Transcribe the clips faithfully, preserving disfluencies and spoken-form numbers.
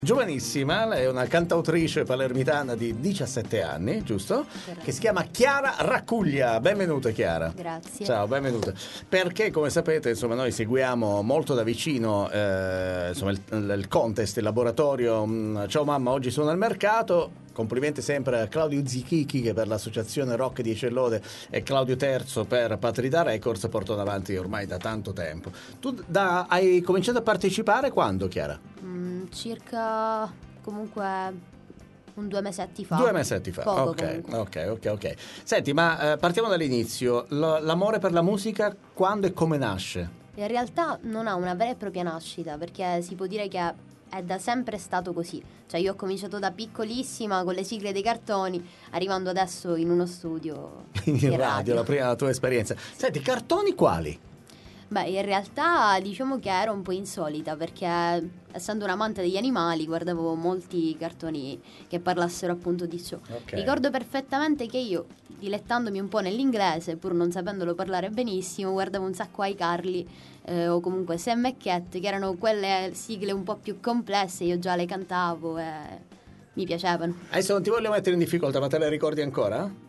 Giovanissima, lei è una cantautrice palermitana di diciassette anni, giusto? Che si chiama Chiara Raccuglia. Benvenuta Chiara. Grazie. Ciao, benvenuta. Perché come sapete, insomma, noi seguiamo molto da vicino eh, insomma, il, il contest, il laboratorio Ciao Mamma, oggi sono al mercato. Complimenti sempre a Claudio Zichichi che per l'associazione Rock di Ecellode e Claudio Terzo per Patrida Records portano avanti ormai da tanto tempo. Tu da, hai cominciato a partecipare quando, Chiara? Mm, circa comunque un due mesetti fa. Due mesetti fa, Poco, ok, ok, ok, ok. Senti, ma eh, partiamo dall'inizio. L- l'amore per la musica quando e come nasce? In realtà non ha una vera e propria nascita, perché si può dire che è da sempre stato così. Cioè io ho cominciato da piccolissima con le sigle dei cartoni, arrivando adesso in uno studio in radio, radio. la prima la tua esperienza. Senti, cartoni quali? Beh, in realtà diciamo che ero un po' insolita, perché essendo un amante degli animali guardavo molti cartoni che parlassero appunto di ciò. Okay. Ricordo perfettamente che io, dilettandomi un po' nell'inglese, pur non sapendolo parlare benissimo, guardavo un sacco iCarly eh, o comunque Sam e Cat, che erano quelle sigle un po' più complesse, io già le cantavo e mi piacevano. Adesso non ti voglio mettere in difficoltà, ma te le ricordi ancora?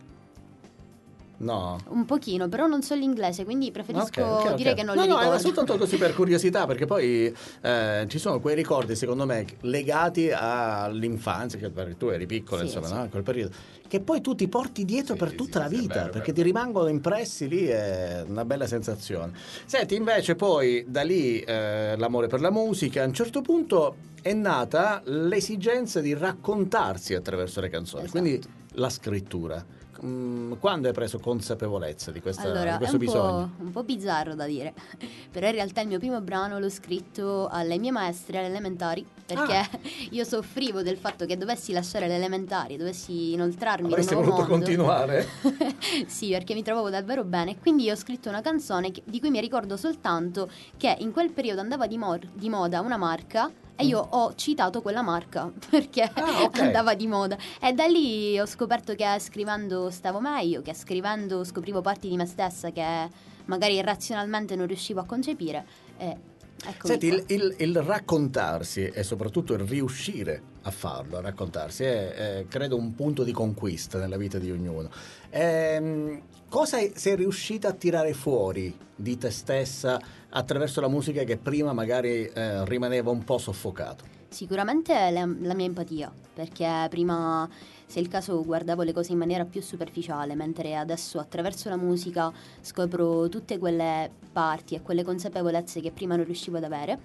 No. Un pochino, però non so l'inglese, quindi preferisco Okay, okay, okay. dire che non no, li no, ricordo. era soltanto così per curiosità, perché poi eh, ci sono quei ricordi, secondo me, legati all'infanzia, che perché tu eri piccola, Sì, insomma, sì. no? In quel periodo, che poi tu ti porti dietro Sì, per sì, tutta sì, la sì, è vita, vero, è perché vero. ti rimangono impressi lì, è una bella sensazione. Senti, invece poi da lì eh, l'amore per la musica, a un certo punto è nata l'esigenza di raccontarsi attraverso le canzoni, Esatto. quindi la scrittura. Mm, Quando hai preso consapevolezza di, questa, Allora, di è questo un bisogno? po', un po' bizzarro da dire, però in realtà il mio primo brano l'ho scritto alle mie maestre alle elementari, perché Ah. io soffrivo del fatto che dovessi lasciare le elementari, dovessi inoltrarmi in Avresti un nuovo voluto mondo. continuare? Sì, perché mi trovavo davvero bene, e quindi ho scritto una canzone che- di cui mi ricordo soltanto che in quel periodo andava di, mor- di moda una marca e io ho citato quella marca perché Ah, ok. andava di moda, e da lì ho scoperto che scrivendo stavo meglio, che scrivendo scoprivo parti di me stessa che magari razionalmente non riuscivo a concepire, e eccomi Senti, qua. il, il- il raccontarsi e soprattutto il riuscire a farlo, a raccontarsi, è, è, credo un punto di conquista nella vita di ognuno. Ehm, cosa hai- sei riuscita a tirare fuori di te stessa attraverso la musica che prima magari eh, rimaneva un po' soffocato? Sicuramente la, la mia empatia, perché prima, se è il caso, guardavo le cose in maniera più superficiale, mentre adesso attraverso la musica scopro tutte quelle parti e quelle consapevolezze che prima non riuscivo ad avere.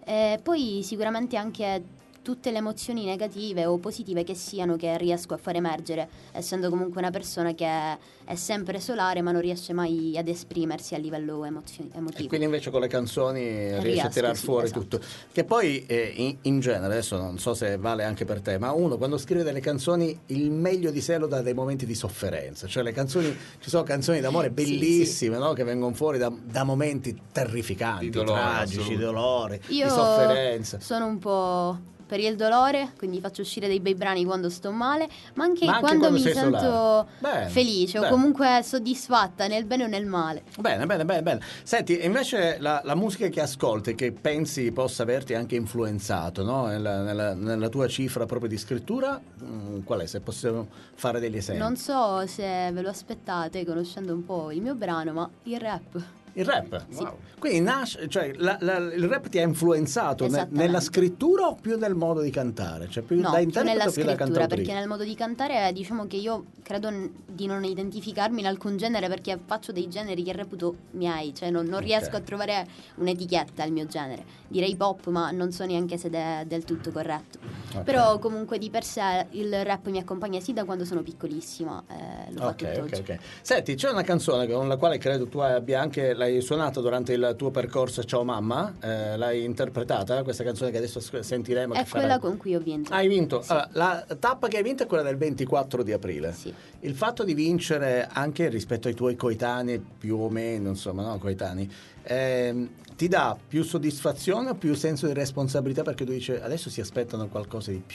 E poi sicuramente anche tutte le emozioni negative o positive che siano, che riesco a far emergere, essendo comunque una persona che è sempre solare ma non riesce mai ad esprimersi a livello emozio- emotivo. E quindi invece con le canzoni riesci a Riesco, tirar sì, fuori esatto. tutto. Che poi eh, in, in genere, adesso non so se vale anche per te, ma uno quando scrive delle canzoni il meglio di sé lo dà dai momenti di sofferenza. Cioè le canzoni, ci sono canzoni d'amore bellissime, Sì, no? Che vengono fuori da, da momenti terrificanti, Di dolore, tragici, di assolutamente. dolore, Io di sofferenza. sono un po' per il dolore, quindi faccio uscire dei bei brani quando sto male, ma anche, Ma anche quando, quando mi sei sento solare. Bene, felice bene. o comunque soddisfatta nel bene o nel male. Bene, bene, bene, bene. Senti, invece la, la musica che ascolti, che pensi possa averti anche influenzato, no? Nella, nella- nella tua cifra proprio di scrittura, mm, qual è? Se possiamo fare degli esempi. Non so se ve lo aspettate conoscendo un po' il mio brano, ma il rap. Il rap? Wow. Quindi nasce, cioè la- la- il rap ti ha influenzato ne- Esattamente. nella scrittura o più nel modo di cantare? Cioè più No, da più interprete nella o più da scrittura, cantautrice? perché nel modo di cantare diciamo che io credo n- di non identificarmi in alcun genere, perché faccio dei generi che reputo miei, cioè non, non Ok. riesco a trovare un'etichetta al mio genere. Direi pop, ma non so neanche se è del tutto corretto. Ok. Però comunque di per sé il rap mi accompagna sì da quando sono piccolissima, eh, lo fa Ok, ok, tutt'oggi. ok. Senti, c'è una canzone con la quale credo tu abbia anche, l'hai suonata durante il tuo percorso Ciao Mamma, eh, l'hai interpretata, questa canzone che adesso sc- sentiremo. È che quella farai. con cui ho vinto. Hai vinto. Sì. Allora, la tappa che hai vinto è quella del ventiquattro di aprile. Sì. Il fatto di vincere anche rispetto ai tuoi coetanei, più o meno, insomma, no, coetanei, ehm, ti dà più soddisfazione o più senso di responsabilità, perché tu dici adesso si aspettano qualcosa di più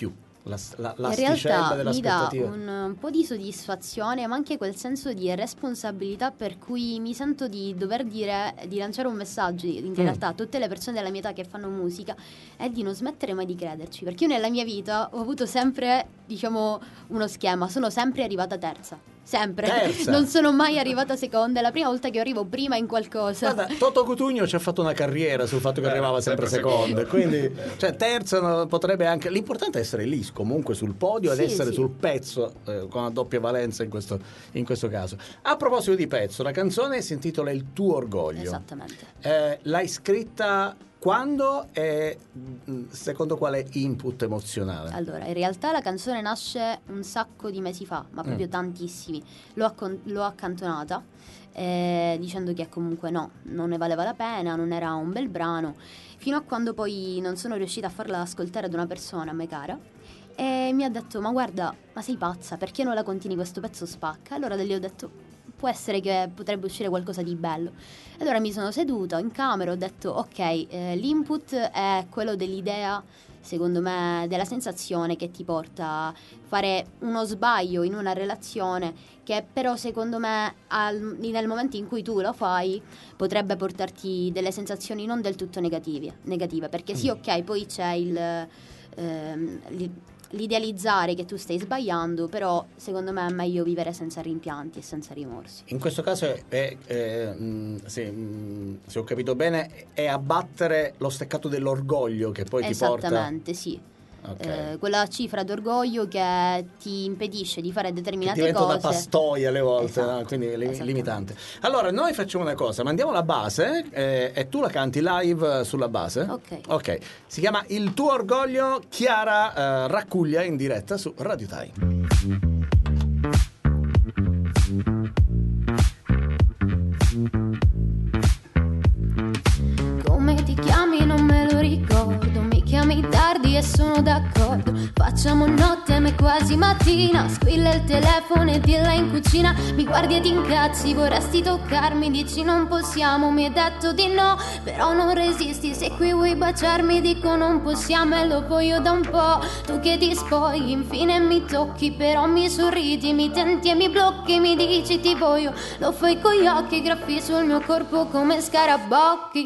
La, la, in realtà mi dà un, un po' di soddisfazione, ma anche quel senso di responsabilità per cui mi sento di dover dire, di lanciare un messaggio in realtà a tutte le persone della mia età che fanno musica, è di non smettere mai di crederci, perché io nella mia vita ho avuto sempre, diciamo, uno schema, sono sempre arrivata terza. Sempre, terza. Non sono mai arrivata seconda, è la prima volta che arrivo prima in qualcosa. Guarda, Toto Cutugno ci ha fatto una carriera sul fatto che eh, arrivava sempre, sempre seconda, quindi cioè terza no, potrebbe anche, l'importante è essere lì comunque sul podio ed sì, essere sì. sul pezzo, eh, con una doppia valenza in questo, in questo caso. A proposito di pezzo, la canzone si intitola Il tuo orgoglio. Esattamente. Eh, l'hai scritta quando e secondo quale input emozionale? Allora, in realtà la canzone nasce un sacco di mesi fa, ma proprio mm. tantissimi. L'ho, accon- l'ho accantonata eh, dicendo che comunque no, non ne valeva la pena, non era un bel brano, fino a quando poi non sono riuscita a farla ascoltare ad una persona a me cara e mi ha detto: ma guarda, ma sei pazza, perché non la continui, questo pezzo spacca? Allora da lì ho detto: può essere che potrebbe uscire qualcosa di bello. Allora mi sono seduta in camera, ho detto ok, eh, l'input è quello dell'idea, secondo me, della sensazione che ti porta a fare uno sbaglio in una relazione che però secondo me al, nel momento in cui tu lo fai potrebbe portarti delle sensazioni non del tutto negative, negative perché sì, ok, poi c'è il... Ehm, l'idealizzare che tu stai sbagliando, però secondo me è meglio vivere senza rimpianti e senza rimorsi. In questo caso è, è, è mh, se, mh, se ho capito bene, è abbattere lo steccato dell'orgoglio che poi ti porta... Esattamente, sì. Okay. Eh, quella cifra d'orgoglio che ti impedisce di fare determinate che diventa cose. Diventa una pastoia alle volte, esatto, no? Quindi li- limitante. Allora noi facciamo una cosa, mandiamo la base eh, e tu la canti live sulla base. Ok. Ok. Si chiama Il tuo orgoglio, Chiara eh, Raccuglia in diretta su Radio Time. Come ti chiami non me lo ricordo, mi chiami tardi e sono d'accordo, facciamo notte ma è quasi mattina, squilla il telefono e dilla in cucina, mi guardi e ti incazzi, vorresti toccarmi, dici non possiamo, mi hai detto di no, però non resisti, se qui vuoi baciarmi dico non possiamo e lo voglio da un po', tu che ti spogli, infine mi tocchi, però mi sorridi, mi tenti e mi blocchi, mi dici ti voglio, lo fai con gli occhi, graffi sul mio corpo come scarabocchi.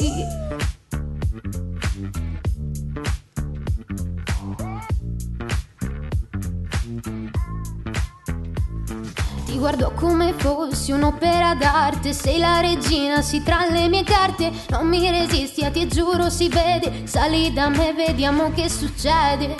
Ti guardo come fossi un'opera d'arte, sei la regina, sì tra le mie carte, non mi resisti, a ti giuro si vede, sali da me, vediamo che succede.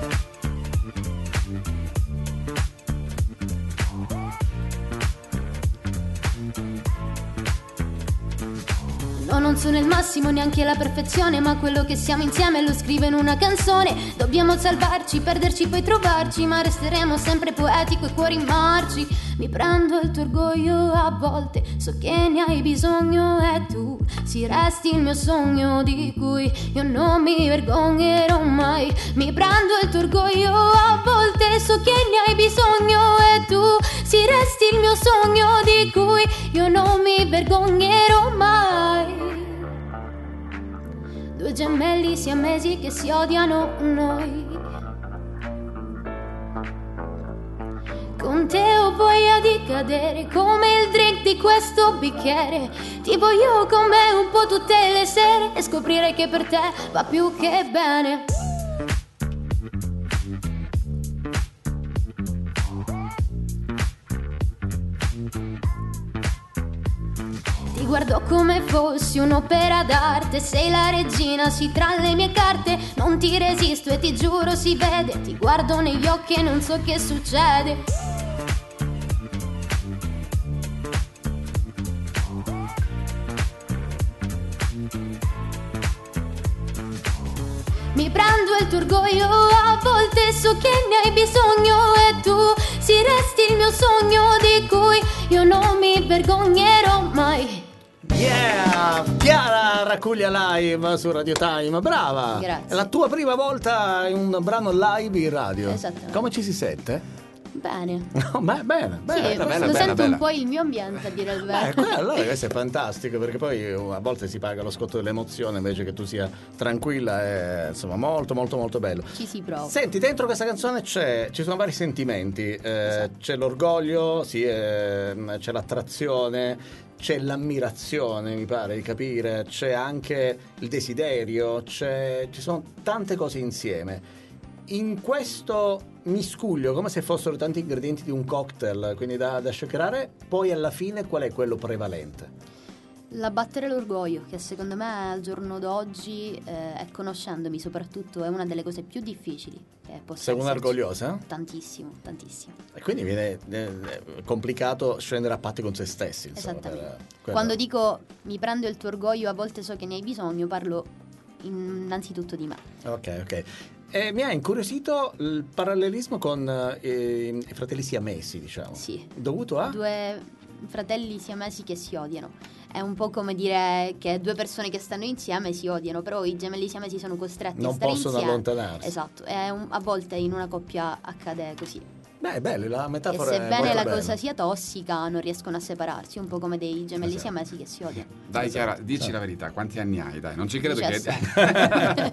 No, non sono il massimo, neanche la perfezione, ma quello che siamo insieme lo scrivo in una canzone. Dobbiamo salvarci, perderci, poi trovarci, ma resteremo sempre poetico e cuori marci. Mi prendo il tuo orgoglio a volte, so che ne hai bisogno e tu si resti il mio sogno di cui io non mi vergognerò mai. Mi prendo il tuo orgoglio a volte, so che ne hai bisogno e tu si resti il mio sogno di cui io non mi vergognerò mai. Due gemelli siamesi che si odiano noi. Con te ho voglia di cadere come il drink di questo bicchiere. Ti voglio con me un po' tutte le sere e scoprire che per te va più che bene. Ti guardo come fossi un'opera d'arte, sei la regina, sì tra le mie carte, non ti resisto e ti giuro si vede, ti guardo negli occhi e non so che succede. Mi prendo il tuo orgoglio a volte, so che ne hai bisogno e tu si resti il mio sogno di cui io non mi vergognerò mai. Yeah! Chiara Raccuglia live su Radio Time, brava! Grazie. È la tua prima volta in un brano live in radio. Esattamente. Come ci si sente? Bene. No, ma bene, bene. Sì, bella, lo bella, sento bella, un bella. po' il mio ambiente, a dire il vero. Eh, quello, allora questo è fantastico, perché poi a volte si paga lo scotto dell'emozione invece che tu sia tranquilla, è insomma molto molto molto bello. Ci si prova. Senti, dentro questa canzone c'è, ci sono vari sentimenti, eh, Esatto. c'è l'orgoglio, sì, eh, c'è l'attrazione, c'è l'ammirazione, mi pare di capire, c'è anche il desiderio, c'è, ci sono tante cose insieme. In questo miscuglio, come se fossero tanti ingredienti di un cocktail, quindi da, da shakerare, poi alla fine qual è quello prevalente? L'abbattere l'orgoglio, che secondo me al giorno d'oggi, eh, e conoscendomi soprattutto, è una delle cose più difficili che possa Sei una esserci. orgogliosa? Tantissimo, tantissimo. E quindi viene eh, complicato scendere a patti con se stessi. Insomma, Esattamente. per- quello- Quando dico mi prendo il tuo orgoglio, a volte so che ne hai bisogno, parlo innanzitutto di me. Ok, ok. E mi ha incuriosito il parallelismo con eh, i fratelli siamesi, diciamo. Sì. Dovuto a? Due fratelli siamesi che si odiano. È un po' come dire che due persone che stanno insieme si odiano, però i gemelli siamesi sono costretti Non a stare possono insieme. allontanarsi. Esatto, e un- a volte in una coppia accade così. Beh, bello, la E metafora è sebbene molto la bella. cosa sia tossica, non riescono a separarsi, un po' come dei gemelli Esatto. siamesi che si odiano. Dai Chiara, dici la verità, quanti anni hai? Dai, non ci credo che... diciassette.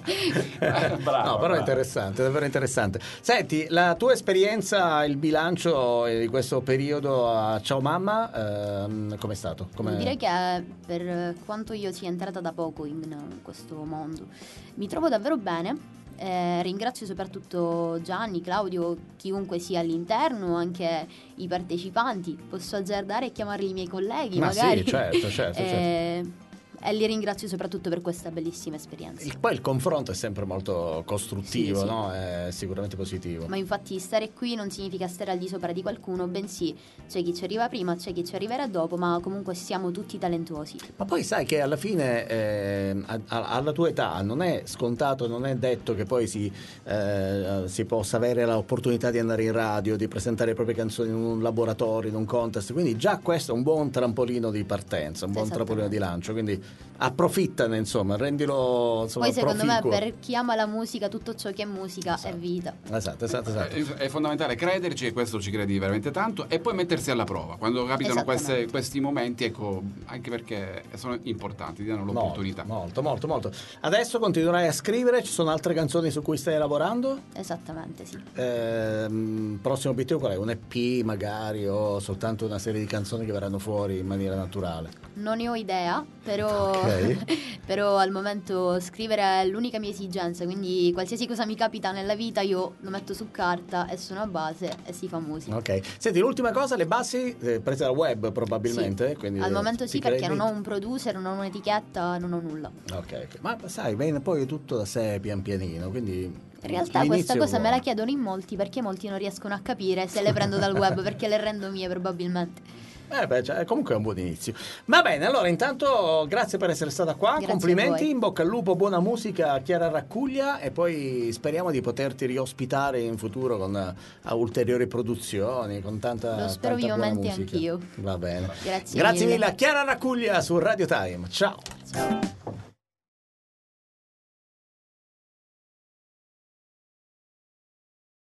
Bravo, No, però è bravo. interessante, davvero interessante. Senti, la tua esperienza, il bilancio di questo periodo a Ciao Mamma, ehm, com'è stato? Com'è... Direi che per quanto io sia entrata da poco in questo mondo, mi trovo davvero bene. Eh, ringrazio soprattutto Gianni, Claudio, chiunque sia all'interno, anche i partecipanti. Posso azzardare e chiamarli i miei colleghi, Ma magari. sì, certo, certo, Eh, E li ringrazio soprattutto per questa bellissima esperienza. Il- poi il confronto è sempre molto costruttivo, Sì, sì. no? È sicuramente positivo. Ma infatti stare qui non significa stare al di sopra di qualcuno, bensì c'è chi ci arriva prima, c'è chi ci arriverà dopo, ma comunque siamo tutti talentuosi. Ma poi sai che alla fine, eh, a- a- alla tua età, non è scontato, non è detto che poi si, eh, si possa avere l'opportunità di andare in radio, di presentare le proprie canzoni in un laboratorio, in un contest. Quindi già questo è un buon trampolino di partenza, un buon trampolino di lancio. Quindi approfittane, insomma, rendilo insomma, Poi secondo proficuo. me per chi ama la musica, tutto ciò che è musica è vita. Esatto, esatto, esatto. È, è fondamentale crederci, e questo ci credi veramente tanto, e poi mettersi alla prova quando capitano queste- Esattamente. questi momenti, ecco, anche perché sono importanti, ti danno l'opportunità. Molto, molto, molto. Adesso continuerai a scrivere, ci sono altre canzoni su cui stai lavorando? Esattamente, sì. Ehm, prossimo obiettivo qual è? Un E P magari o soltanto una serie di canzoni che verranno fuori in maniera naturale? Non ne ho idea, però, Ok. però al momento scrivere è l'unica mia esigenza, quindi qualsiasi cosa mi capita nella vita io lo metto su carta e suono a base e si fa musica. Ok. Senti, l'ultima cosa, le basi eh, prese dal web probabilmente? Sì. Quindi, Al eh, momento ti sì, perché credi? non ho un producer, non ho un'etichetta, non ho nulla. Ok, ok. Ma sai, viene poi tutto da sé pian pianino, quindi... In realtà questa cosa me la chiedono in molti, perché molti non riescono a capire se le prendo dal web, perché le rendo mie probabilmente. Eh beh, cioè, comunque è un buon inizio. Va bene, allora intanto grazie per essere stata qua, Grazie a complimenti, voi. in bocca al lupo, buona musica a Chiara Raccuglia e poi speriamo di poterti riospitare in futuro con uh, ulteriori produzioni, con tanta, Lo spero tanta buona vivamente musica. anch'io. Va bene. Grazie Grazie mille. mille a Chiara Raccuglia su Radio Time. Ciao. Ciao.